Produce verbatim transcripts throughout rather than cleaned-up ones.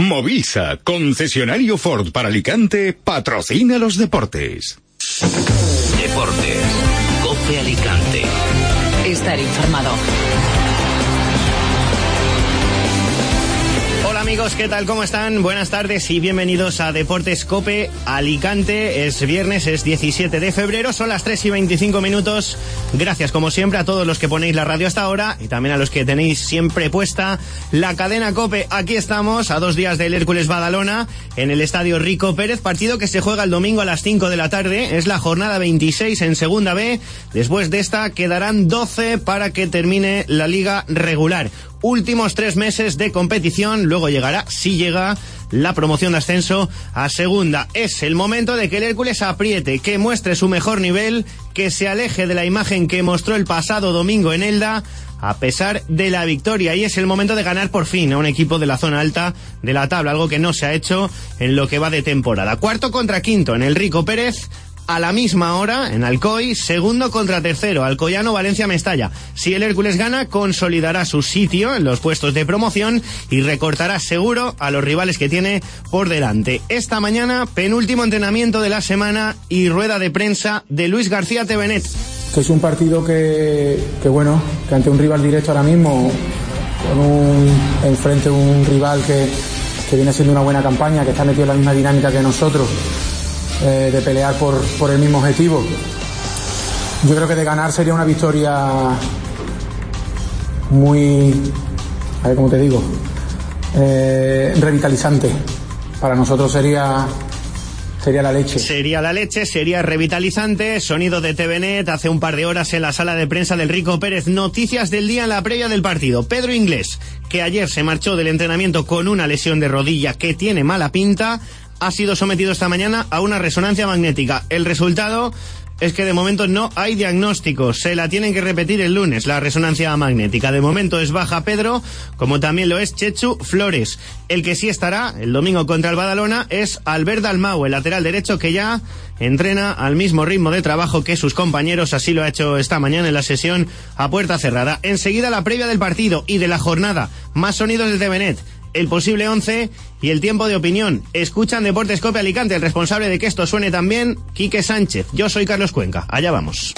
Movisa, concesionario Ford para Alicante, patrocina los deportes. Deportes, COPE Alicante. Estar informado. Hola amigos, ¿qué tal? ¿Cómo están? Buenas tardes y bienvenidos a Deportes COPE Alicante. Es viernes, es diecisiete de febrero, son las tres y veinticinco minutos. Gracias como siempre a todos los que ponéis la radio hasta ahora y también a los que tenéis siempre puesta la cadena COPE. Aquí estamos a dos días del Hércules Badalona en el estadio Rico Pérez, partido que se juega el domingo a las cinco de la tarde. Es la jornada veintiséis en Segunda B. Después de esta quedarán doce para que termine la liga regular. Últimos tres meses de competición, luego llegará, si llega, la promoción de ascenso a segunda. Es el momento de que el Hércules apriete, que muestre su mejor nivel, que se aleje de la imagen que mostró el pasado domingo en Elda, a pesar de la victoria. Y es el momento de ganar por fin a un equipo de la zona alta de la tabla, algo que no se ha hecho en lo que va de temporada. Cuarto contra quinto en el Rico Pérez. A la misma hora, en Alcoy, segundo contra tercero, Alcoyano, Valencia, Mestalla. Si el Hércules gana, consolidará su sitio en los puestos de promoción y recortará seguro a los rivales que tiene por delante. Esta mañana, penúltimo entrenamiento de la semana y rueda de prensa de Luis García Tevenet. Que es un partido que, que bueno, que ante un rival directo ahora mismo, con un, enfrente un rival que, que viene siendo una buena campaña, que está metido en la misma dinámica que nosotros, Eh, de pelear por, por el mismo objetivo. Yo creo que de ganar sería una victoria muy, a ver cómo te digo, eh, revitalizante. Para nosotros sería sería la leche. Sería la leche, sería revitalizante. Sonido de Tevenet hace un par de horas en la sala de prensa del Rico Pérez. Noticias del día en la previa del partido. Pedro Inglés, que ayer se marchó del entrenamiento con una lesión de rodilla que tiene mala pinta, ha sido sometido esta mañana a una resonancia magnética. El resultado es que de momento no hay diagnóstico. Se la tienen que repetir el lunes, la resonancia magnética. De momento es baja Pedro, como también lo es Chechu Flores. El que sí estará el domingo contra el Badalona es Albert Dalmau, el lateral derecho, que ya entrena al mismo ritmo de trabajo que sus compañeros. Así lo ha hecho esta mañana en la sesión a puerta cerrada. Enseguida la previa del partido y de la jornada. Más sonidos de Tevenet, el posible once y el tiempo de opinión. Escuchan Deportes COPE Alicante. El responsable de que esto suene también, Quique Sánchez. Yo soy Carlos Cuenca. Allá vamos.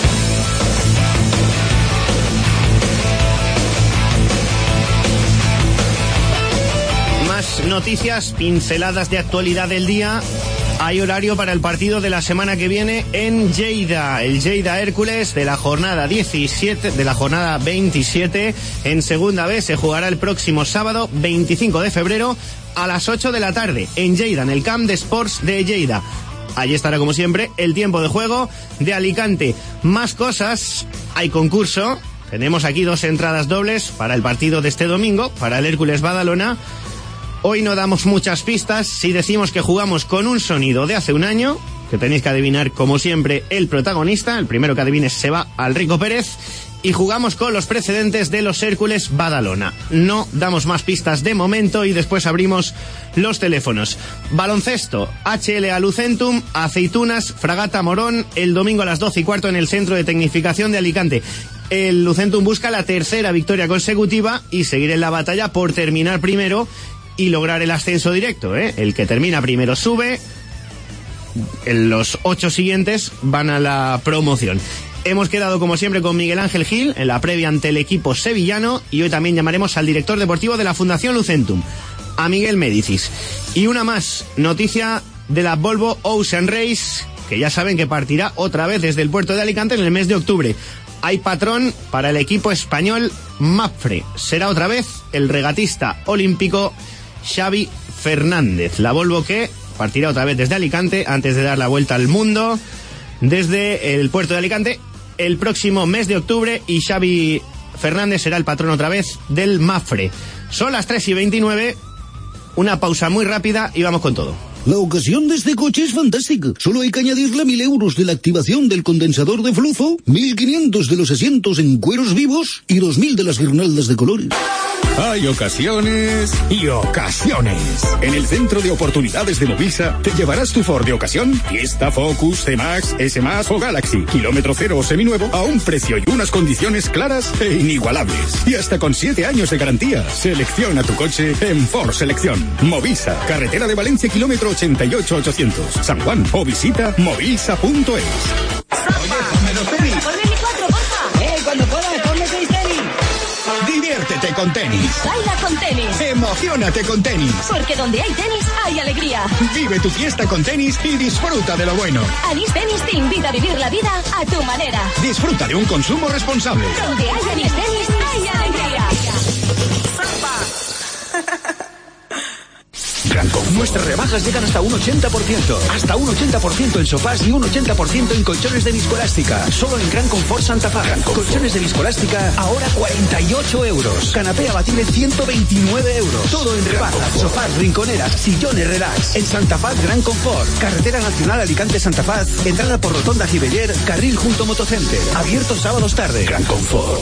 Más noticias, pinceladas de actualidad del día. Hay horario para el partido de la semana que viene en Lleida. El Lleida Hércules de la jornada diecisiete, de la jornada veintisiete en Segunda B se jugará el próximo sábado veinticinco de febrero a las ocho de la tarde en Lleida, en el Camp de Sports de Lleida. Allí estará como siempre el tiempo de juego de Alicante. Más cosas, hay concurso. Tenemos aquí dos entradas dobles para el partido de este domingo, para el Hércules Badalona. Hoy no damos muchas pistas. Si decimos que jugamos con un sonido de hace un año, que tenéis que adivinar como siempre el protagonista, el primero que adivine se va al Rico Pérez, y jugamos con los precedentes de los Hércules Badalona. No damos más pistas de momento y después abrimos los teléfonos. Baloncesto, H L A Lucentum, Aceitunas, Fragata Morón, el domingo a las doce y cuarto en el Centro de Tecnificación de Alicante. El Lucentum busca la tercera victoria consecutiva y seguir en la batalla por terminar primero y lograr el ascenso directo, ¿eh? El que termina primero sube, en los ocho siguientes van a la promoción. Hemos quedado como siempre con Miguel Ángel Gil en la previa ante el equipo sevillano y hoy también llamaremos al director deportivo de la Fundación Lucentum, a Miguel Médicis. Y una más, noticia de la Volvo Ocean Race, que ya saben que partirá otra vez desde el puerto de Alicante en el mes de octubre. Hay patrón para el equipo español Mapfre. Será otra vez el regatista olímpico Xavi Fernández. La Volvo que partirá otra vez desde Alicante antes de dar la vuelta al mundo desde el puerto de Alicante el próximo mes de octubre, y Xavi Fernández será el patrón otra vez del Mapfre. Son las tres y veintinueve, una pausa muy rápida y vamos con todo. La ocasión de este coche es fantástica. Solo hay que añadirle mil euros de la activación del condensador de flujo, mil quinientos de los asientos en cueros vivos y dos mil de las guirnaldas de colores. Hay ocasiones y ocasiones. En el Centro de Oportunidades de Movisa te llevarás tu Ford de ocasión, Fiesta, Focus, C-Max, S-Max o Galaxy, kilómetro cero o seminuevo a un precio y unas condiciones claras e inigualables. Y hasta con siete años de garantía. Selecciona tu coche en Ford Selección. Movisa, carretera de Valencia, kilómetro ochenta y ocho ochocientos, San Juan, o visita movisa punto es. Oye, ponme dos tenis. Ponme mi cuatro, porfa. Eh, cuando puedas, ponme seis tenis. Diviértete con tenis. Baila con tenis. Emociónate con tenis. Porque donde hay tenis, hay alegría. Vive tu fiesta con tenis y disfruta de lo bueno. Anís Tenis te invita a vivir la vida a tu manera. Disfruta de un consumo responsable. Donde hay Anís Tenis, hay alegría. Gran Confort. Nuestras rebajas llegan hasta un ochenta por ciento. Hasta un ochenta por ciento en sofás y un ochenta por ciento en colchones de viscoelástica. Solo en Gran Confort Santa Paz. Colchones de viscoelástica ahora cuarenta y ocho euros. Canapé abatible ciento veintinueve euros. Todo en rebajas. Sofás, rinconeras, sillones relax. En Santa Paz Gran Confort. Carretera Nacional Alicante Santa Paz. Entrada por Rotonda Gibeller. Carril junto Motocenter. Abierto sábados tarde. Gran Confort.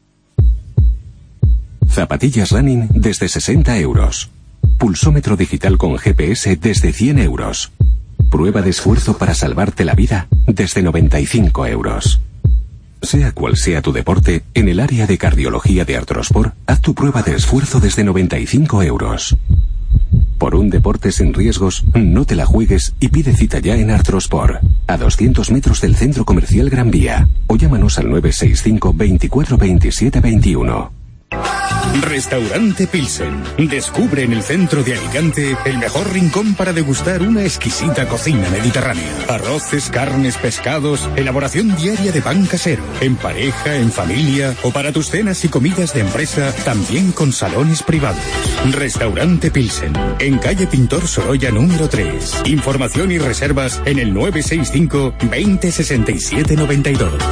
Zapatillas running desde sesenta euros. Pulsómetro digital con G P S desde cien euros. Prueba de esfuerzo para salvarte la vida desde noventa y cinco euros. Sea cual sea tu deporte, en el área de cardiología de Artrosport, haz tu prueba de esfuerzo desde noventa y cinco euros. Por un deporte sin riesgos, no te la juegues y pide cita ya en Artrosport, a doscientos metros del Centro Comercial Gran Vía, o llámanos al nueve seis cinco, veinticuatro, veintisiete, veintiuno. Restaurante Pilsen. Descubre en el centro de Alicante el mejor rincón para degustar una exquisita cocina mediterránea. Arroces, carnes, pescados, elaboración diaria de pan casero, en pareja, en familia o para tus cenas y comidas de empresa, también con salones privados. Restaurante Pilsen, en calle Pintor Sorolla número tres. Información y reservas en el nueve seis cinco, veinte, sesenta y siete, noventa y dos.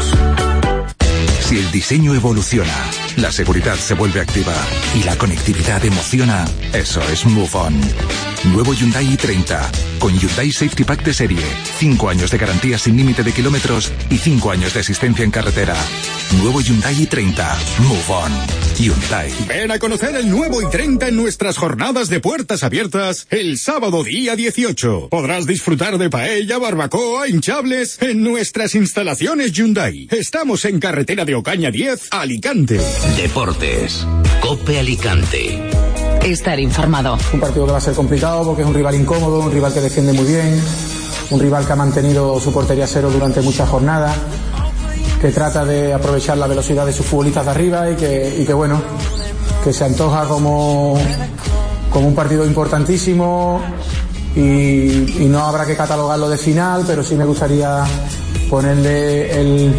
Si el diseño evoluciona, la seguridad se vuelve activa y la conectividad emociona, eso es Move On. Nuevo Hyundai i treinta, con Hyundai Safety Pack de serie, cinco años de garantía sin límite de kilómetros y cinco años de asistencia en carretera. Nuevo Hyundai i treinta, Move On. Hyundai. Ven a conocer el nuevo i treinta en nuestras jornadas de puertas abiertas el sábado día dieciocho. Podrás disfrutar de paella, barbacoa, hinchables en nuestras instalaciones Hyundai. Estamos en carretera de Ocaña diez, Alicante. Deportes. COPE Alicante. Estar informado. Un partido que va a ser complicado porque es un rival incómodo, un rival que defiende muy bien, un rival que ha mantenido su portería cero durante muchas jornadas, que trata de aprovechar la velocidad de sus futbolistas de arriba y que, y que bueno, que se antoja como, como un partido importantísimo y, y no habrá que catalogarlo de final, pero sí me gustaría ponerle el,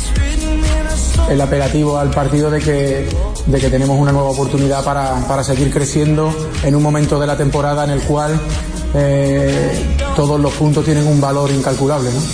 el apelativo al partido de que, de que tenemos una nueva oportunidad para, para seguir creciendo en un momento de la temporada en el cual eh, todos los puntos tienen un valor incalculable, ¿no?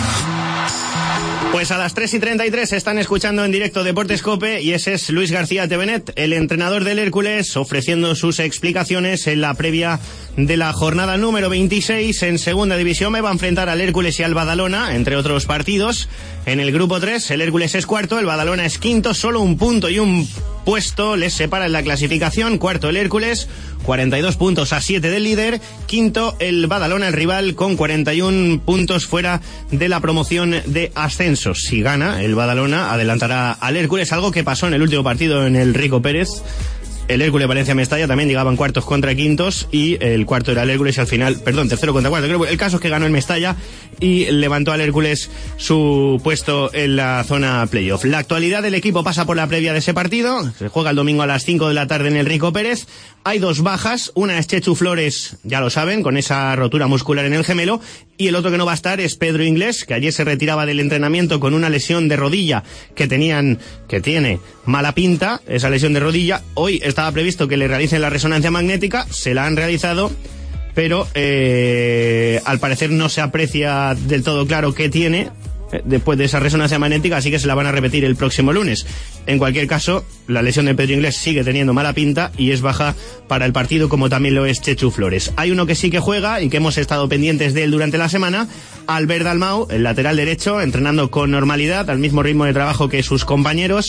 Pues a las tres y treinta y tres están escuchando en directo Deportes COPE y ese es Luis García Tevenet, el entrenador del Hércules, ofreciendo sus explicaciones en la previa de la jornada número veintiséis. En segunda división me va a enfrentar al Hércules y al Badalona, entre otros partidos. En el grupo tres, el Hércules es cuarto, el Badalona es quinto, solo un punto y un puesto les separa en la clasificación. Cuarto el Hércules, cuarenta y dos puntos a siete del líder. Quinto el Badalona, el rival, con cuarenta y uno puntos fuera de la promoción de ascenso. Si gana el Badalona, adelantará al Hércules, algo que pasó en el último partido en el Rico Pérez. El Hércules Valencia-Mestalla también llegaban cuartos contra quintos y el cuarto era el Hércules y al final, perdón, tercero contra cuarto. Creo que el caso es que ganó el Mestalla y levantó al Hércules su puesto en la zona playoff. La actualidad del equipo pasa por la previa de ese partido. Se juega el domingo a las cinco de la tarde en el Rico Pérez. Hay dos bajas. Una es Chechu Flores, ya lo saben, con esa rotura muscular en el gemelo. Y el otro que no va a estar es Pedro Inglés, que ayer se retiraba del entrenamiento con una lesión de rodilla que tenían, que tiene mala pinta, esa lesión de rodilla. Hoy estaba previsto que le realicen la resonancia magnética, se la han realizado, pero eh, al parecer no se aprecia del todo claro qué tiene eh, después de esa resonancia magnética, así que se la van a repetir el próximo lunes. En cualquier caso, la lesión de Pedro Inglés sigue teniendo mala pinta y es baja para el partido, como también lo es Chechu Flores. Hay uno que sí que juega y que hemos estado pendientes de él durante la semana, Albert Dalmau, el lateral derecho, entrenando con normalidad, al mismo ritmo de trabajo que sus compañeros.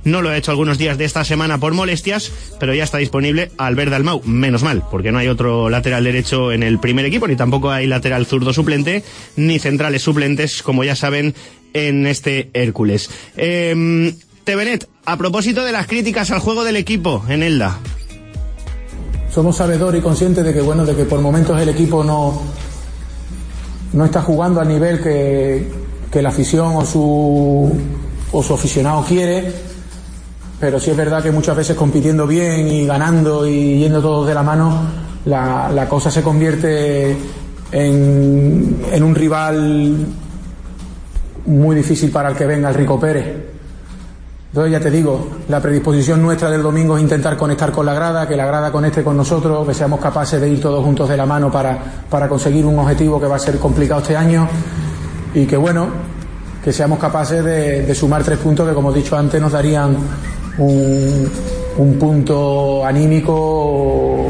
no lo ha hecho algunos días de esta semana por molestias, pero ya está disponible Albert Dalmau, menos mal, porque no hay otro lateral derecho en el primer equipo, ni tampoco hay lateral zurdo suplente, ni centrales suplentes, como ya saben, en este Hércules. Eh, Tevenet, a propósito de las críticas al juego del equipo en Elda. Somos sabedores y conscientes de que, bueno, de que por momentos el equipo no, no está jugando al nivel que, que la afición o su, o su aficionado quiere, pero sí es verdad que muchas veces compitiendo bien y ganando y yendo todos de la mano, la, la cosa se convierte en, en un rival muy difícil para el que venga, el Rico Pérez. Entonces ya te digo, la predisposición nuestra del domingo es intentar conectar con la grada, que la grada conecte con nosotros, que seamos capaces de ir todos juntos de la mano para, para conseguir un objetivo que va a ser complicado este año, y que bueno, que seamos capaces de, de sumar tres puntos que, como he dicho antes, nos darían un, un punto anímico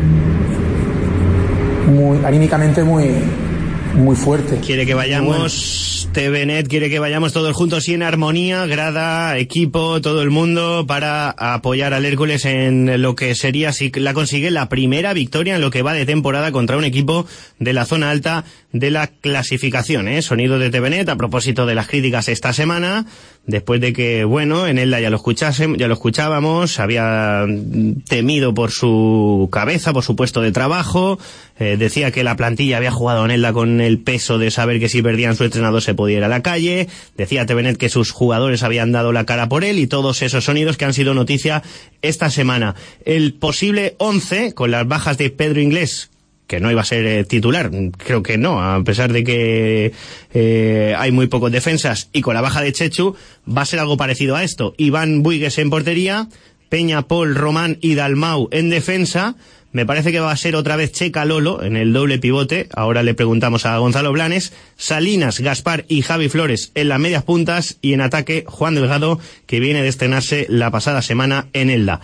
muy, anímicamente muy, muy fuerte. Quiere que vayamos... Tevenet quiere que vayamos todos juntos y en armonía, grada, equipo, todo el mundo, para apoyar al Hércules en lo que sería, si la consigue, la primera victoria en lo que va de temporada contra un equipo de la zona alta de la clasificación, ¿eh? Sonido de Tevenet a propósito de las críticas esta semana, después de que, bueno, en Elda ya lo escuchásemos, ya lo escuchábamos, había temido por su cabeza, por su puesto de trabajo, eh, decía que la plantilla había jugado en Elda con el peso de saber que si perdían su entrenador se podía ir a la calle, decía Tevenet que sus jugadores habían dado la cara por él, y todos esos sonidos que han sido noticia esta semana. El posible once, con las bajas de Pedro Inglés, que no iba a ser eh, titular, creo que no, a pesar de que eh, hay muy pocos defensas, y con la baja de Chechu, va a ser algo parecido a esto. Iván Buigues en portería, Peña, Paul, Román y Dalmau en defensa. Me parece que va a ser otra vez Checa Lolo en el doble pivote. Ahora le preguntamos a Gonzalo Blanes. Salinas, Gaspar y Javi Flores en las medias puntas, y en ataque Juan Delgado, que viene de estrenarse la pasada semana en Elda.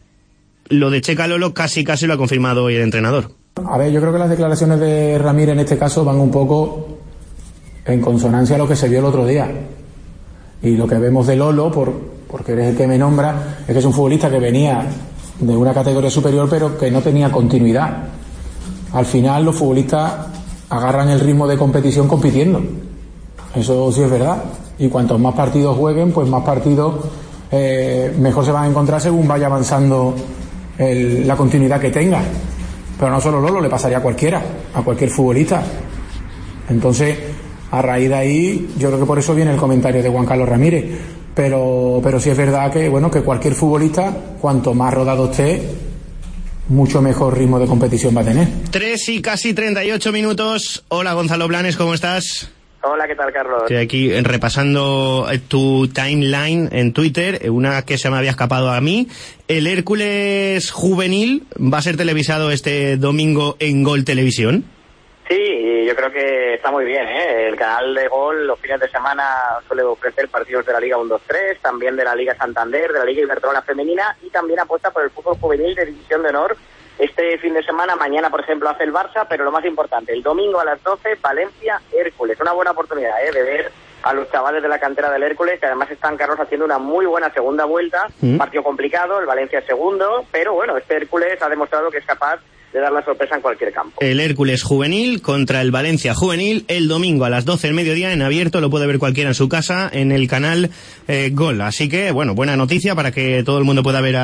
Lo de Checa Lolo casi casi lo ha confirmado hoy el entrenador. A ver, yo creo que las declaraciones de Ramírez en este caso van un poco en consonancia a lo que se vio el otro día. Y lo que vemos de Lolo, por, porque eres el que me nombra, es que es un futbolista que venía de una categoría superior pero que no tenía continuidad. Al final los futbolistas agarran el ritmo de competición compitiendo. Eso sí es verdad. Y cuantos más partidos jueguen, pues más partidos eh, mejor se van a encontrar según vaya avanzando el, la continuidad que tenga. Pero no solo Lolo, le pasaría a cualquiera, a cualquier futbolista. Entonces, a raíz de ahí, yo creo que por eso viene el comentario de Juan Carlos Ramírez. Pero, pero sí es verdad que, bueno, que cualquier futbolista, cuanto más rodado esté, mucho mejor ritmo de competición va a tener. Tres y casi treinta y ocho minutos. Hola, Gonzalo Blanes, ¿cómo estás? Hola, ¿qué tal, Carlos? Estoy aquí repasando tu timeline en Twitter, una que se me había escapado a mí. El Hércules juvenil va a ser televisado este domingo en Gol Televisión. Sí, yo creo que está muy bien, ¿eh? El canal de Gol los fines de semana suele ofrecer partidos de la Liga uno dos tres, también de la Liga Santander, de la Liga Iberdrola Femenina, y también apuesta por el fútbol juvenil de División de Honor. Este fin de semana, mañana, por ejemplo, hace el Barça, pero lo más importante, el domingo a las doce, Valencia-Hércules. Una buena oportunidad, ¿eh?, de ver a los chavales de la cantera del Hércules, que además están, Carlos, haciendo una muy buena segunda vuelta. Mm. Partido complicado, el Valencia es segundo, pero bueno, este Hércules ha demostrado que es capaz de dar la sorpresa en cualquier campo. El Hércules juvenil contra el Valencia juvenil el domingo a las doce del mediodía en abierto, lo puede ver cualquiera en su casa en el canal eh, Gol. Así que, bueno, buena noticia para que todo el mundo pueda ver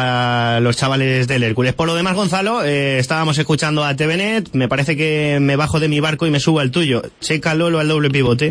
a, a los chavales del Hércules. Por lo demás, Gonzalo, eh, estábamos escuchando a Tevenet, me parece que me bajo de mi barco y me subo al tuyo. Checa Lolo al doble pivote.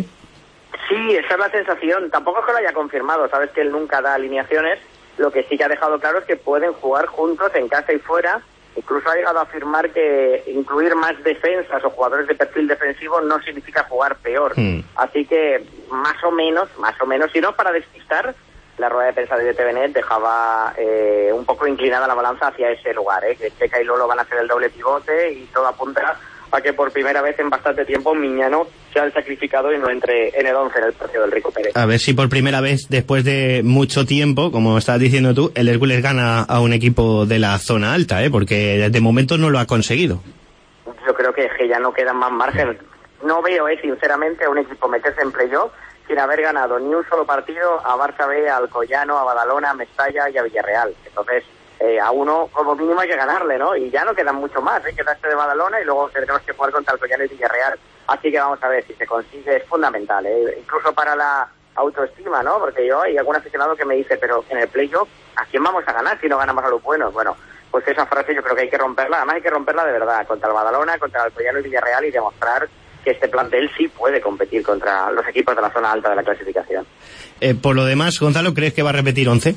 Sí, esa es la sensación. Tampoco es que lo haya confirmado, sabes que él nunca da alineaciones. Lo que sí que ha dejado claro es que pueden jugar juntos en casa y fuera. Incluso ha llegado a afirmar que incluir más defensas o jugadores de perfil defensivo no significa jugar peor. Mm. Así que más o menos, más o menos, si no para despistar, la rueda de prensa de Tevenet dejaba eh, un poco inclinada la balanza hacia ese lugar, ¿eh? Que Checa y Lolo van a hacer el doble pivote y todo apunta a que por primera vez en bastante tiempo Miñano se ha sacrificado y no entre en el once en el partido del Rico Pérez. A ver si por primera vez después de mucho tiempo, como estás diciendo tú, el Hércules gana a un equipo de la zona alta, ¿eh? Porque de momento no lo ha conseguido. Yo creo que, que ya no quedan más margen. No veo, eh, sinceramente, a un equipo meterse en playoff sin haber ganado ni un solo partido a Barça B, a Alcoyano, a Badalona, a Mestalla y a Villarreal. Entonces, eh, a uno como mínimo hay que ganarle, ¿no? Y ya no quedan mucho más, ¿eh? Queda este de Badalona y luego tendremos que jugar contra Alcoyano y Villarreal. Así que vamos a ver si se consigue, es fundamental, ¿eh? Incluso para la autoestima, ¿no? Porque yo hay algún aficionado que me dice, pero en el playoff, ¿a quién vamos a ganar si no ganamos a los buenos? Bueno, pues esa frase yo creo que hay que romperla, además hay que romperla de verdad, contra el Badalona, contra el Alcoyano y Villarreal, y demostrar que este plantel sí puede competir contra los equipos de la zona alta de la clasificación. Eh, por lo demás, Gonzalo, ¿crees que va a repetir once?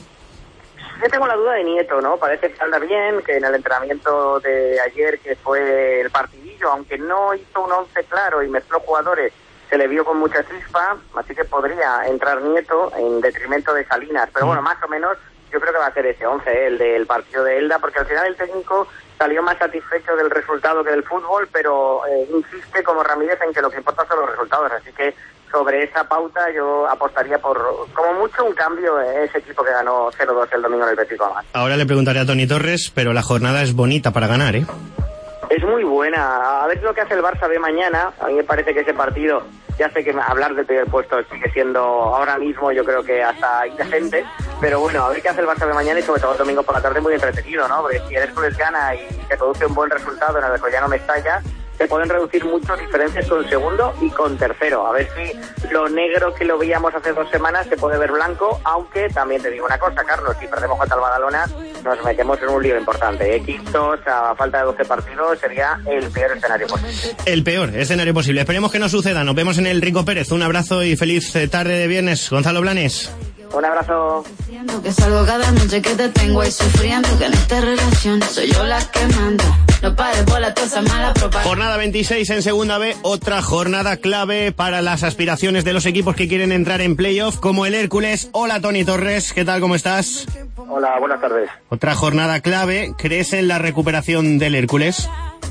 Yo tengo la duda de Nieto, ¿no? Parece que anda bien, que en el entrenamiento de ayer, que fue el partidillo, aunque no hizo un once claro y mezcló jugadores, se le vio con mucha chispa, así que podría entrar Nieto en detrimento de Salinas. Pero bueno, más o menos yo creo que va a ser ese once, ¿eh? El del partido de Elda, porque al final el técnico salió más satisfecho del resultado que del fútbol, pero eh, insiste como Ramírez en que lo que importa son los resultados, así que sobre esa pauta yo apostaría por, como mucho, un cambio en ese equipo que ganó cero dos el domingo en el Betis Balomán. Ahora le preguntaré a Toni Torres, pero la jornada es bonita para ganar, ¿eh? Es muy buena. A ver lo que hace el Barça B mañana. A mí me parece que ese partido, ya sé que hablar del primer puesto sigue siendo ahora mismo, yo creo que hasta indecente, pero bueno, a ver qué hace el Barça B mañana y sobre todo el domingo por la tarde muy entretenido, ¿no? Porque si el Hércules gana y se produce un buen resultado en el Alcoyano Mestalla, se pueden reducir mucho diferencias con segundo y con tercero. A ver si lo negro que lo veíamos hace dos semanas se puede ver blanco, aunque también te digo una cosa, Carlos, si perdemos contra el Badalona nos metemos en un lío importante, ¿eh? Quintos, a falta de doce partidos, sería el peor escenario posible. El peor escenario posible. Esperemos que no suceda. Nos vemos en el Rico Pérez. Un abrazo y feliz tarde de viernes. Gonzalo Blanes. Un abrazo. Que salgo cada noche que te tengo ahí sufriendo, que en esta relación soy yo la que manda. No pares por la tosa mala propaganda. Jornada veintiséis en Segunda B, otra jornada clave para las aspiraciones de los equipos que quieren entrar en playoff, como el Hércules. Hola, Toni Torres, ¿qué tal, cómo estás? Hola, buenas tardes. Otra jornada clave, ¿crees en la recuperación del Hércules?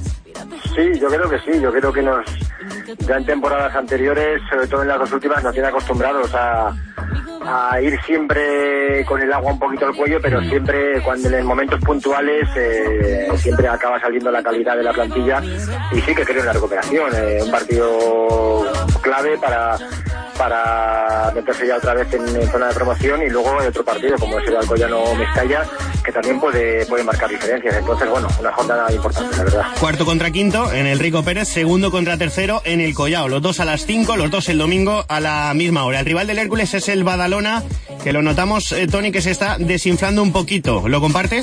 Sí, yo creo que sí, yo creo que nos, ya en temporadas anteriores, sobre todo en las dos últimas, nos tiene acostumbrados a, a ir siempre con el agua un poquito al cuello, pero siempre cuando en momentos puntuales eh, siempre acaba saliendo la calidad de la plantilla, y sí que creo en la recuperación, eh, un partido clave para para meterse ya otra vez en, en zona de promoción, y luego hay otro partido como es el Alcoyano Mestalla, que también puede, puede marcar diferencias. Entonces, bueno, una jornada importante, la verdad. Cuarto contra quinto en el Rico Pérez, segundo contra tercero en el Collao, los dos a las cinco, los dos el domingo a la misma hora. El rival del Hércules es el Badalona, que lo notamos, eh, Toni, que se está desinflando un poquito. ¿Lo compartes?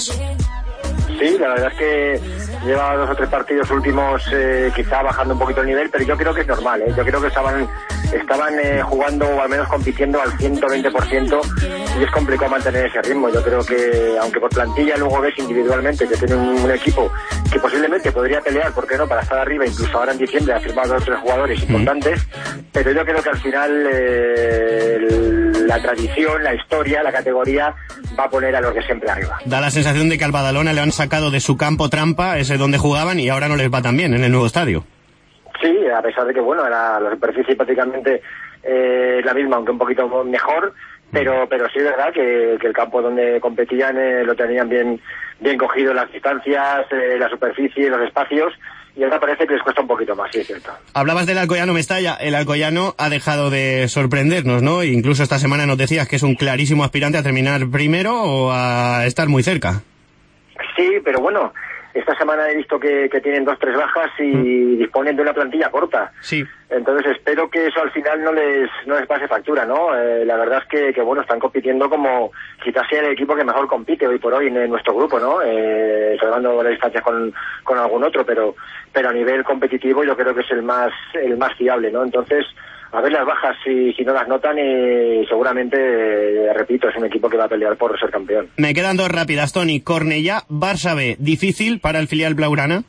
Sí, la verdad es que lleva dos o tres partidos últimos eh, quizá bajando un poquito el nivel, pero yo creo que es normal, ¿eh? Yo creo que estaban estaban eh, jugando, o al menos compitiendo al ciento veinte por ciento, y es complicado mantener ese ritmo. Yo creo que, aunque por plantilla luego ves individualmente que tiene un, un equipo que posiblemente podría pelear, ¿por qué no?, para estar arriba, incluso ahora en diciembre ha firmado dos o tres jugadores importantes, pero yo creo que al final eh, la tradición, la historia, la categoría va a poner a los de siempre arriba. Da la sensación de que al Badalona le han sacado de su campo trampa, ese donde jugaban, y ahora no les va tan bien en el nuevo estadio. Sí, a pesar de que, bueno, era la superficie prácticamente eh, la misma, aunque un poquito mejor, pero pero sí es verdad que, que el campo donde competían eh, lo tenían bien bien cogido, las distancias, eh, la superficie, los espacios, y ahora parece que les cuesta un poquito más, sí es cierto. Hablabas del Alcoyano Mestalla. El Alcoyano ha dejado de sorprendernos, ¿no? Incluso esta semana nos decías que es un clarísimo aspirante a terminar primero o a estar muy cerca. Sí, pero bueno, esta semana he visto que, que tienen dos, tres bajas y mm. disponen de una plantilla corta. Sí. Entonces espero que eso al final no les no les pase factura, ¿no? Eh, la verdad es que, que, bueno, están compitiendo como quizás sea el equipo que mejor compite hoy por hoy en, en nuestro grupo, ¿no? Eh, salvando las distancias con, con algún otro, pero pero a nivel competitivo yo creo que es el más el más fiable, ¿no? Entonces, a ver las bajas si, si no las notan, y seguramente, eh, repito, es un equipo que va a pelear por ser campeón. Me quedan dos rápidas, Toni. Cornellá, Barça B, ¿difícil para el filial blaugrana?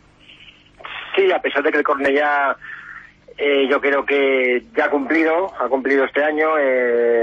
Sí, a pesar de que el Cornellá eh, yo creo que ya ha cumplido, ha cumplido este año,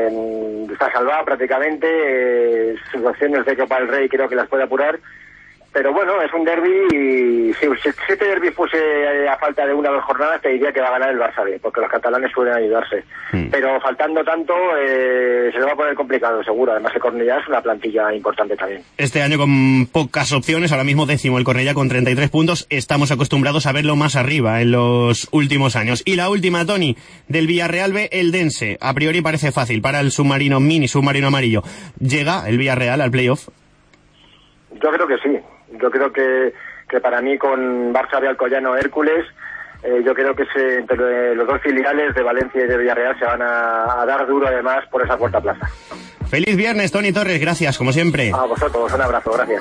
eh, está salvado prácticamente, eh, sus opciones de Copa del Rey creo que las puede apurar, Pero bueno, es un derbi y si, si este derbi fuese a falta de una o dos jornadas, te diría que va a ganar el Barça B, porque los catalanes suelen ayudarse. Mm. Pero faltando tanto, eh, se le va a poner complicado, seguro. Además, el Cornellá es una plantilla importante también. Este año con pocas opciones, ahora mismo décimo el Cornellá con treinta y tres puntos. Estamos acostumbrados a verlo más arriba en los últimos años. Y la última, Tony, del Villarreal B, el Dense. A priori parece fácil para el submarino, mini submarino amarillo. ¿Llega el Villarreal al playoff? Yo creo que sí. Yo creo que, que para mí con Barça B, Alcoyano, Hércules, eh, yo creo que se, entre los dos filiales de Valencia y de Villarreal se van a, a dar duro además por esa cuarta plaza. Feliz viernes, Tony Torres, gracias, como siempre. A vosotros, un abrazo, gracias.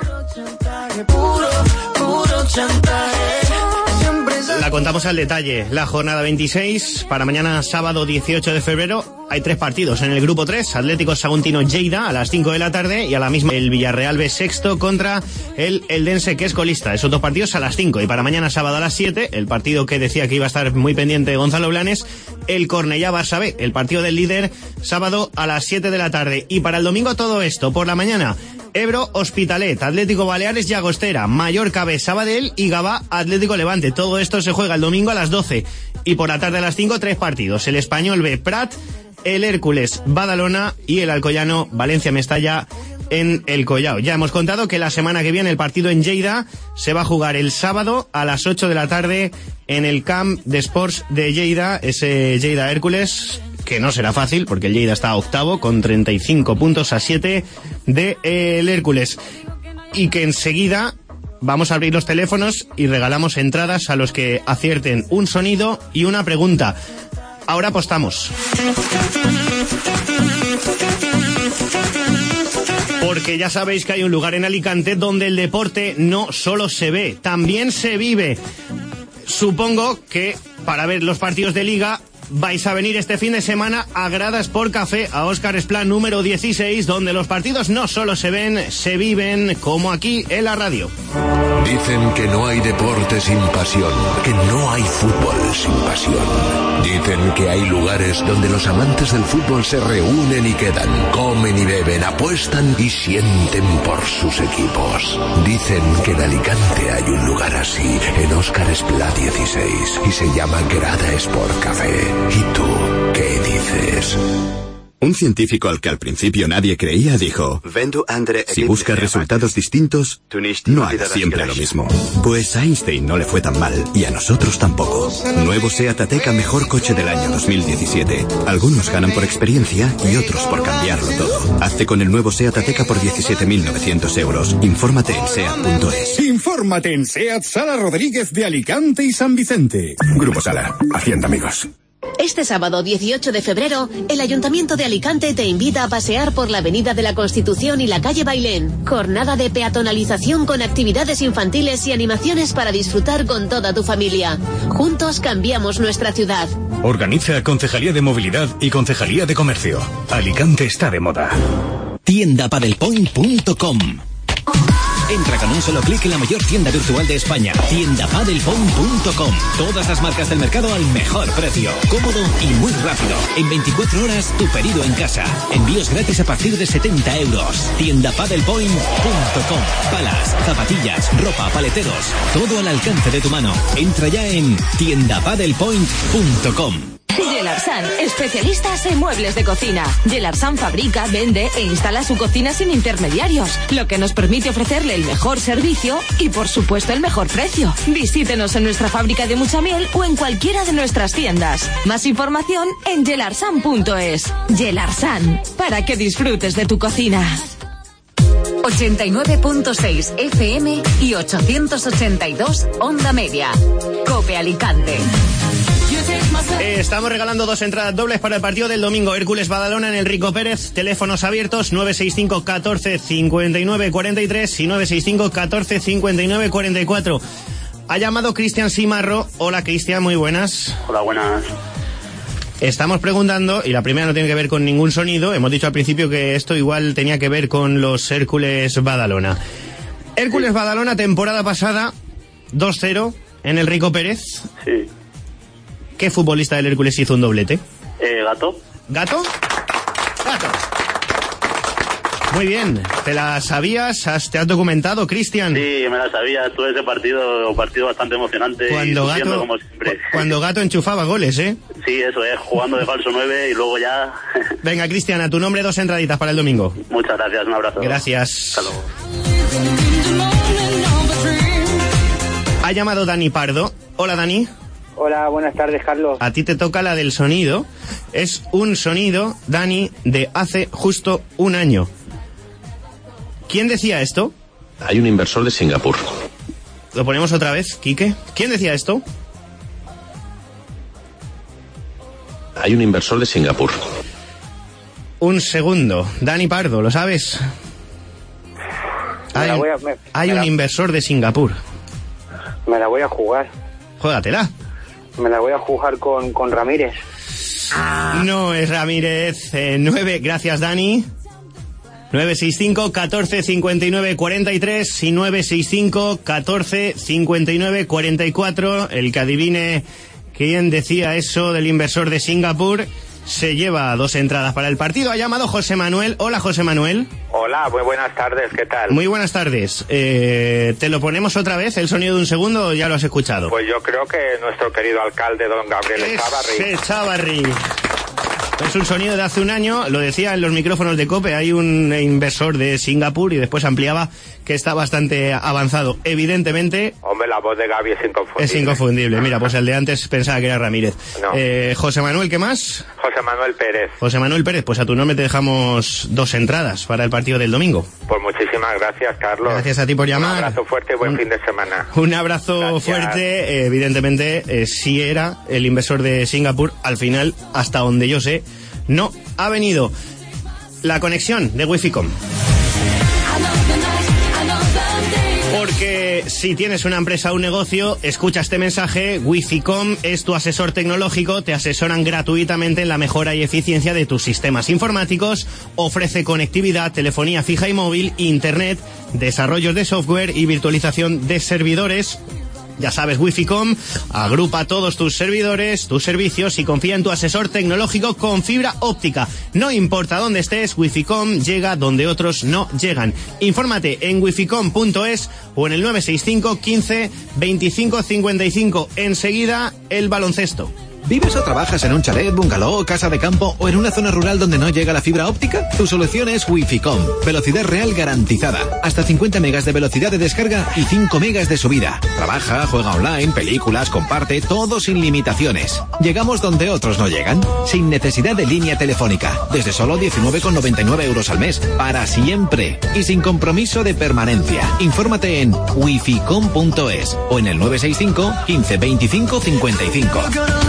La contamos al detalle. La jornada veintiséis, para mañana sábado dieciocho de febrero, hay tres partidos. En el grupo tres, Atlético Saguntino Lleida a las cinco de la tarde y a la misma el Villarreal B sexto contra el Eldense, que es colista. Esos dos partidos a las cinco. Y para mañana sábado a las siete, el partido que decía que iba a estar muy pendiente de Gonzalo Blanes, el Cornellá Barça B, el partido del líder, sábado a las siete de la tarde. Y para el domingo todo esto, por la mañana, Ebro, Hospitalet, Atlético Baleares y Agostera, Mallorca B, Sabadell y Gavá, Atlético Levante. Todo esto se juega el domingo a las doce. Y por la tarde a las cinco, tres partidos. El Español B, Prat, el Hércules, Badalona y el Alcoyano, Valencia Mestalla en el Collao. Ya hemos contado que la semana que viene el partido en Lleida se va a jugar el sábado a las ocho de la tarde en el Camp de Sports de Lleida, ese Lleida Hércules, que no será fácil porque el Lleida está octavo con treinta y cinco puntos a siete de el Hércules. Y que enseguida vamos a abrir los teléfonos y regalamos entradas a los que acierten un sonido y una pregunta. Ahora apostamos. Porque ya sabéis que hay un lugar en Alicante donde el deporte no solo se ve, también se vive. Supongo que para ver los partidos de Liga vais a venir este fin de semana a Gradas por Café, a Óscar Esplá número dieciséis, donde los partidos no solo se ven, se viven, como aquí en la radio. Dicen que no hay deporte sin pasión, que no hay fútbol sin pasión. Dicen que hay lugares donde los amantes del fútbol se reúnen y quedan, comen y beben, apuestan y sienten por sus equipos. Dicen que en Alicante hay un lugar así, en Óscar Esplá dieciséis, y se llama Grada Sport Café. ¿Y tú qué dices? Un científico al que al principio nadie creía dijo: si buscas resultados distintos, no hagas siempre lo mismo. Pues a Einstein no le fue tan mal, y a nosotros tampoco. Nuevo SEAT Ateca, mejor coche del año dos mil diecisiete. Algunos ganan por experiencia y otros por cambiarlo todo. Hazte con el nuevo SEAT Ateca por diecisiete mil novecientos euros. Infórmate en seat punto es. Infórmate en SEAT Sala Rodríguez de Alicante y San Vicente. Grupo Sala, Hacienda Amigos. Este sábado dieciocho de febrero, el Ayuntamiento de Alicante te invita a pasear por la Avenida de la Constitución y la calle Bailén. Jornada de peatonalización con actividades infantiles y animaciones para disfrutar con toda tu familia. Juntos cambiamos nuestra ciudad. Organiza Concejalía de Movilidad y Concejalía de Comercio. Alicante está de moda. tienda padelpoint punto com. Entra con un solo clic en la mayor tienda virtual de España, tienda padelpoint punto com. Todas las marcas del mercado al mejor precio, cómodo y muy rápido. En veinticuatro horas, tu pedido en casa. Envíos gratis a partir de setenta euros. tienda padelpoint punto com. Palas, zapatillas, ropa, paleteros, todo al alcance de tu mano. Entra ya en tienda padelpoint punto com. Gelarsan, especialistas en muebles de cocina. Gelarsan fabrica, vende e instala su cocina sin intermediarios, lo que nos permite ofrecerle el mejor servicio y, por supuesto, el mejor precio. Visítenos en nuestra fábrica de Muchamiel o en cualquiera de nuestras tiendas. Más información en gelarsan punto es. Gelarsan, para que disfrutes de tu cocina. ochenta y nueve punto seis F M y ochocientos ochenta y dos Onda Media. COPE Alicante. Eh, estamos regalando dos entradas dobles para el partido del domingo. Hércules Badalona en el Rico Pérez. Teléfonos abiertos nueve seis cinco, catorce, cincuenta y nueve, cuarenta y tres y nueve seis cinco, catorce, cincuenta y nueve, cuarenta y cuatro. Ha llamado Cristian Simarro. Hola, Cristian, muy buenas. Hola, buenas. Estamos preguntando, y la primera no tiene que ver con ningún sonido. Hemos dicho al principio que esto igual tenía que ver con los Hércules Badalona. Hércules Badalona, temporada pasada, dos cero en el Rico Pérez. Sí. ¿Qué futbolista del Hércules hizo un doblete? Eh, Gato. ¿Gato? Gato. Muy bien, ¿te la sabías? ¿Has, ¿Te has documentado, Cristian? Sí, me la sabía. Tuve ese partido, un partido bastante emocionante. Cuando y Gato, como siempre. Cuando Gato enchufaba goles, ¿eh? Sí, eso es, jugando de falso nueve y luego ya... Venga, Cristian, a tu nombre dos entraditas para el domingo. Muchas gracias, un abrazo. Gracias. Hasta luego. Ha llamado Dani Pardo. Hola, Dani. Hola, buenas tardes, Carlos. A ti te toca la del sonido. Es un sonido, Dani, de hace justo un año. ¿Quién decía esto? Hay un inversor de Singapur. Lo ponemos otra vez, Quique. ¿Quién decía esto? Hay un inversor de Singapur. Un segundo. Dani Pardo, ¿lo sabes? Hay, a, me, hay un la, inversor de Singapur. Me la voy a jugar. Juégatela. Me la voy a jugar con, con Ramírez. No es Ramírez. Eh, nueve, gracias, Dani. nueve seis cinco, catorce, cincuenta y nueve, cuarenta y tres y nueve seis cinco, catorce, cincuenta y nueve, cuarenta y cuatro. El que adivine quién decía eso del inversor de Singapur se lleva dos entradas para el partido. Ha llamado José Manuel. Hola, José Manuel. Hola, muy buenas tardes, ¿qué tal? Muy buenas tardes. Eh, ¿Te lo ponemos otra vez, el sonido de un segundo, o ya lo has escuchado? Pues yo creo que nuestro querido alcalde, don Gabriel Echavarri. Echavarri. Es un sonido de hace un año, lo decía en los micrófonos de COPE, hay un inversor de Singapur y después ampliaba que está bastante avanzado. Evidentemente... Hombre, la voz de Gaby es inconfundible. Es inconfundible. Mira, pues el de antes pensaba que era Ramírez. No. Eh, José Manuel, ¿qué más? José Manuel Pérez. José Manuel Pérez, pues a tu nombre te dejamos dos entradas para el partido del domingo. Pues muchísimas gracias, Carlos. Gracias a ti por llamar. Un abrazo fuerte y buen un, fin de semana. Un abrazo gracias. fuerte. Eh, evidentemente, eh, sí era el inversor de Singapur. Al final, hasta donde yo sé, no ha venido. La conexión de Wificom. Porque si tienes una empresa o un negocio, escucha este mensaje. Wificom es tu asesor tecnológico. Te asesoran gratuitamente en la mejora y eficiencia de tus sistemas informáticos. Ofrece conectividad, telefonía fija y móvil, internet, desarrollos de software y virtualización de servidores. Ya sabes, Wificom agrupa todos tus servidores, tus servicios y confía en tu asesor tecnológico con fibra óptica. No importa dónde estés, Wificom llega donde otros no llegan. Infórmate en wificom punto es o en el nueve seis cinco, quince, veinticinco, cincuenta y cinco. Enseguida, el baloncesto. ¿Vives o trabajas en un chalet, bungalow, casa de campo o en una zona rural donde no llega la fibra óptica? Tu solución es Wificom. Velocidad real garantizada. Hasta cincuenta megas de velocidad de descarga y cinco megas de subida. Trabaja, juega online, películas, comparte, todo sin limitaciones. Llegamos donde otros no llegan. Sin necesidad de línea telefónica. Desde solo diecinueve con noventa y nueve euros al mes. Para siempre. Y sin compromiso de permanencia. Infórmate en wificom punto es o en el nueve seis cinco, quince, veinticinco, cincuenta y cinco.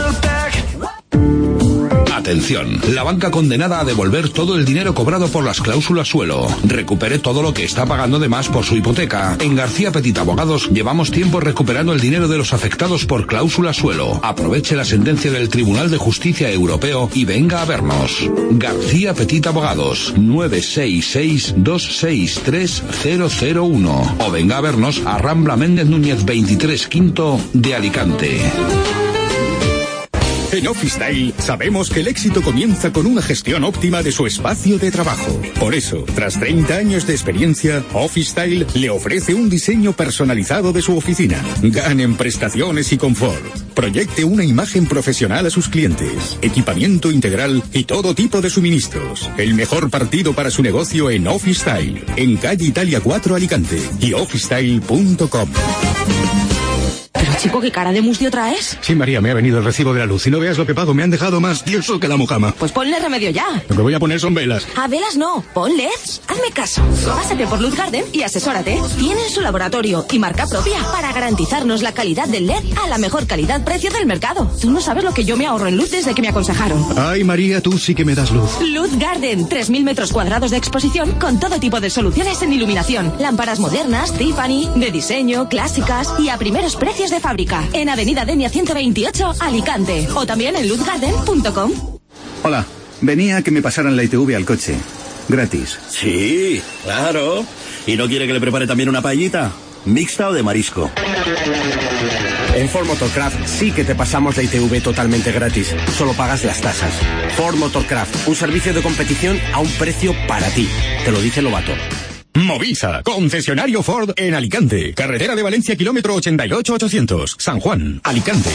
Atención, la banca condenada a devolver todo el dinero cobrado por las cláusulas suelo. Recupere todo lo que está pagando de más por su hipoteca. En García Petit Abogados llevamos tiempo recuperando el dinero de los afectados por cláusula suelo. Aproveche la sentencia del Tribunal de Justicia Europeo y venga a vernos. García Petit Abogados, nueve seis seis, dos seis tres, cero cero uno. O venga a vernos a Rambla Méndez Núñez veintitrés, Quinto de Alicante. En Office Style sabemos que el éxito comienza con una gestión óptima de su espacio de trabajo. Por eso, tras treinta años de experiencia, Office Style le ofrece un diseño personalizado de su oficina. Gane en prestaciones y confort. Proyecte una imagen profesional a sus clientes. Equipamiento integral y todo tipo de suministros. El mejor partido para su negocio en Office Style. En calle Italia cuatro, Alicante. Y office style punto com. Pero chico, ¿qué cara de mustio traes? Sí, María, me ha venido el recibo de la luz. Y no veas lo que pago, me han dejado más tieso que la mojama. Pues ponle remedio ya. Lo que voy a poner son velas. A velas no, pon L E Ds. Hazme caso. Pásate por Luz Garden y asesórate. Tienen su laboratorio y marca propia para garantizarnos la calidad del L E D a la mejor calidad-precio del mercado. Tú no sabes lo que yo me ahorro en luz desde que me aconsejaron. Ay, María, tú sí que me das luz. Luz Garden, tres mil metros cuadrados de exposición con todo tipo de soluciones en iluminación. Lámparas modernas, Tiffany, de diseño, clásicas y a primeros precios de fábrica. En Avenida Denia ciento veintiocho, Alicante. O también en luz garden punto com. Hola, venía a que me pasaran la I T V al coche. Gratis. Sí, claro. ¿Y no quiere que le prepare también una paellita? ¿Mixta o de marisco? En En Ford Motorcraft sí que te pasamos la I T V totalmente gratis. Solo pagas las tasas. Ford Motorcraft, un servicio de competición a un precio para ti. Te lo dice Lobato. Movisa, concesionario Ford en Alicante. Carretera de Valencia, kilómetro ochenta y ocho ochocientos. San Juan, Alicante.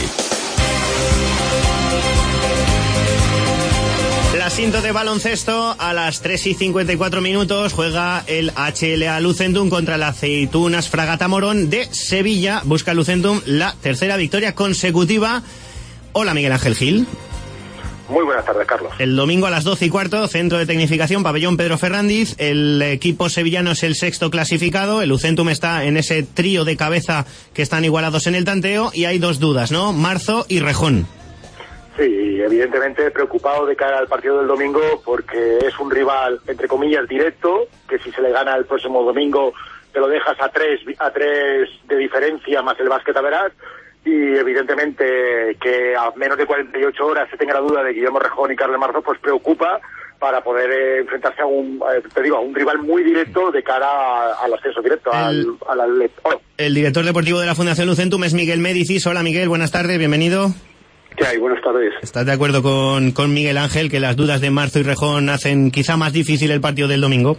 La cinta de baloncesto a las tres y cincuenta y cuatro minutos juega el H L A Lucentum contra el Aceitunas Fragata Morón de Sevilla. Busca Lucentum la tercera victoria consecutiva. Hola, Miguel Ángel Gil. Muy buenas tardes, Carlos. El domingo a las doce y cuarto, Centro de Tecnificación, Pabellón Pedro Ferrandiz. El equipo sevillano es el sexto clasificado. El Lucentum está en ese trío de cabeza que están igualados en el tanteo. Y hay dos dudas, ¿no? Marzo y Rejón. Sí, evidentemente preocupado de cara al partido del domingo porque es un rival, entre comillas, directo, que si se le gana el próximo domingo te lo dejas a tres, a tres de diferencia más el básquet a verás. Y evidentemente que a menos de cuarenta y ocho horas se tenga la duda de Guillermo Rejón y Carles Marzo, pues preocupa para poder eh, enfrentarse a un, eh, te digo, a un rival muy directo de cara a, al ascenso directo, el, al, al, al oh. El director deportivo de la Fundación Lucentum es Miguel Médicis. Hola, Miguel, buenas tardes, bienvenido. ¿Qué hay? Buenas tardes. ¿Estás de acuerdo con, con Miguel Ángel que las dudas de Marzo y Rejón hacen quizá más difícil el partido del domingo?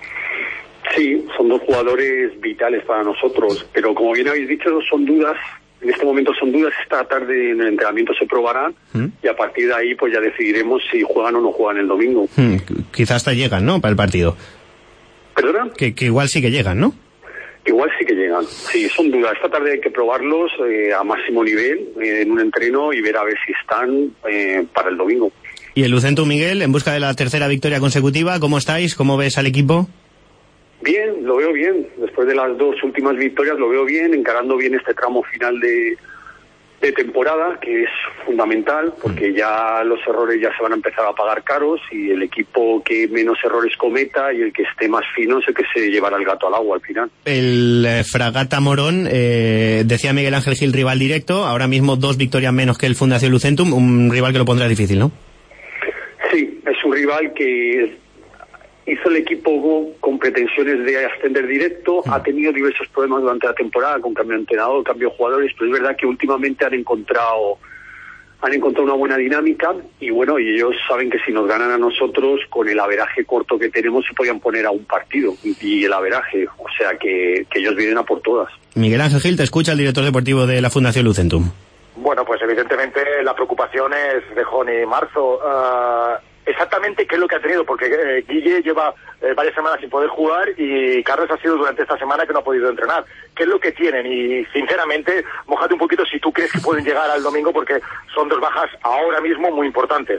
Sí, son dos jugadores vitales para nosotros, pero como bien habéis dicho, son dudas. En este momento son dudas, esta tarde en el entrenamiento se probarán ¿Mm? y a partir de ahí pues ya decidiremos si juegan o no juegan el domingo. Hmm, quizás hasta llegan, ¿no? Para el partido. ¿Perdona? Que, que igual sí que llegan, ¿no? Igual sí que llegan. Sí, son dudas. Esta tarde hay que probarlos eh, a máximo nivel eh, en un entreno y ver a ver si están eh, para el domingo. Y el Lucentum, Miguel, en busca de la tercera victoria consecutiva, ¿cómo estáis? ¿Cómo ves al equipo? Bien, lo veo bien. Después de las dos últimas victorias lo veo bien, encarando bien este tramo final de, de temporada, que es fundamental, porque ya los errores ya se van a empezar a pagar caros y el equipo que menos errores cometa y el que esté más fino es el que se llevará el gato al agua al final. El eh, Fragata Morón, eh, decía Miguel Ángel Gil, rival directo, ahora mismo dos victorias menos que el Fundación Lucentum, un rival que lo pondrá difícil, ¿no? Sí, es un rival que hizo el equipo con pretensiones de ascender directo, ha tenido diversos problemas durante la temporada con cambio de entrenador, cambio de jugadores, pero es verdad que últimamente han encontrado han encontrado una buena dinámica y bueno, y ellos saben que si nos ganan a nosotros con el averaje corto que tenemos se podían poner a un partido y el averaje, o sea que, que ellos vienen a por todas. Miguel Ángel Gil, te escucha el director deportivo de la Fundación Lucentum. Bueno, pues evidentemente la preocupación es Rejón y Marzo. Uh... Exactamente qué es lo que ha tenido, porque eh, Guille lleva eh, varias semanas sin poder jugar y Carlos ha sido durante esta semana que no ha podido entrenar. ¿Qué es lo que tienen? Y sinceramente, mójate un poquito si tú crees que pueden llegar al domingo, porque son dos bajas ahora mismo muy importantes.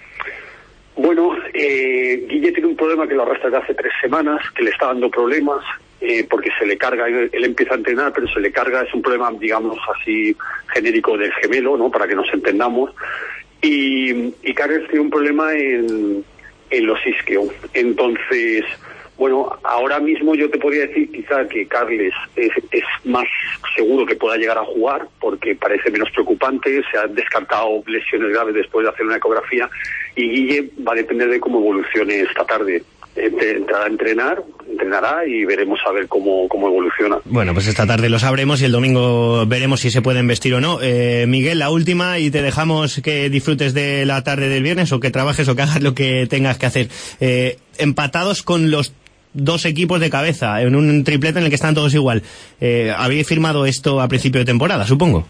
Bueno, eh, Guille tiene un problema que lo arrastra desde hace tres semanas, que le está dando problemas, eh, porque se le carga, él, él empieza a entrenar, pero se le carga, es un problema, digamos así, genérico del gemelo, ¿no? Para que nos entendamos. Y, y Carles tiene un problema en, en los isquios. Entonces, bueno, ahora mismo yo te podría decir quizá que Carles es, es más seguro que pueda llegar a jugar porque parece menos preocupante, se han descartado lesiones graves después de hacer una ecografía y Guille va a depender de cómo evolucione esta tarde. Entrará a entrenar, entrenará y veremos a ver cómo, cómo evoluciona. Bueno, pues esta tarde lo sabremos y el domingo veremos si se pueden vestir o no. Eh, Miguel, la última y te dejamos que disfrutes de la tarde del viernes o que trabajes o que hagas lo que tengas que hacer. Eh, empatados con los dos equipos de cabeza en un triplete en el que están todos igual. Eh, ¿Habéis firmado esto a principio de temporada, supongo?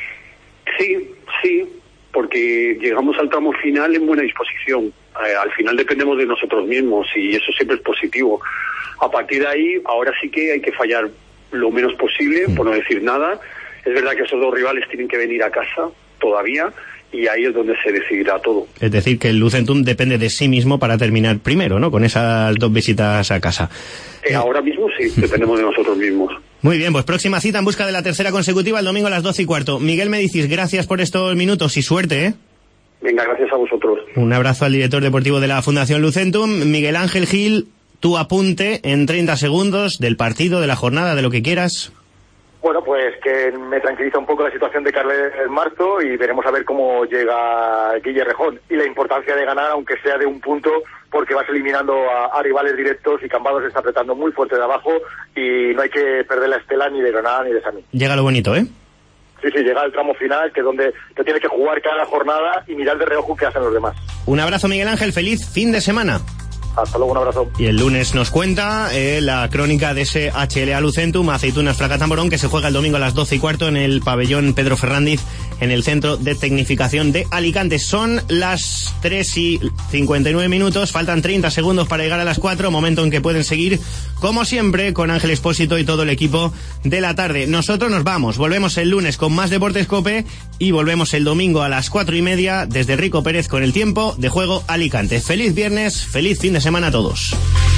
Sí, sí, porque llegamos al tramo final en buena disposición. Eh, al final dependemos de nosotros mismos y eso siempre es positivo. A partir de ahí, ahora sí que hay que fallar lo menos posible, por no decir nada. Es verdad que esos dos rivales tienen que venir a casa todavía y ahí es donde se decidirá todo. Es decir, que el Lucentum depende de sí mismo para terminar primero, ¿no? Con esas dos visitas a casa. Eh, ahora mismo sí, dependemos de nosotros mismos. Muy bien, pues próxima cita en busca de la tercera consecutiva el domingo a las doce y cuarto. Miguel Médicis, gracias por estos minutos y suerte, ¿eh? Venga, gracias a vosotros. Un abrazo al director deportivo de la Fundación Lucentum, Miguel Ángel Gil. Tu apunte en treinta segundos del partido, de la jornada, de lo que quieras. Bueno, pues que me tranquiliza un poco la situación de Carles Marzo y veremos a ver cómo llega Guille Rejón. Y la importancia de ganar, aunque sea de un punto, porque vas eliminando a, a rivales directos y Cambados está apretando muy fuerte de abajo y no hay que perder la estela ni de Granada ni de Samí. Llega lo bonito, ¿eh? sí, sí, llega el tramo final, que es donde te tienes que jugar cada jornada y mirar de reojo qué hacen los demás. Un abrazo, Miguel Ángel, feliz fin de semana. Hasta luego, un abrazo. Y el lunes nos cuenta eh, la crónica de ese H L A Lucentum, Aceitunas Flaca Tamborón, que se juega el domingo a las doce y cuarto en el pabellón Pedro Ferrandiz, en el Centro de Tecnificación de Alicante. Son las tres y cincuenta y nueve minutos, faltan treinta segundos para llegar a las cuatro, momento en que pueden seguir, como siempre, con Ángel Expósito y todo el equipo de la tarde. Nosotros nos vamos, volvemos el lunes con más Deportes COPE y volvemos el domingo a las cuatro y media desde Rico Pérez con el tiempo de juego Alicante. Feliz viernes, feliz fin de semana a todos.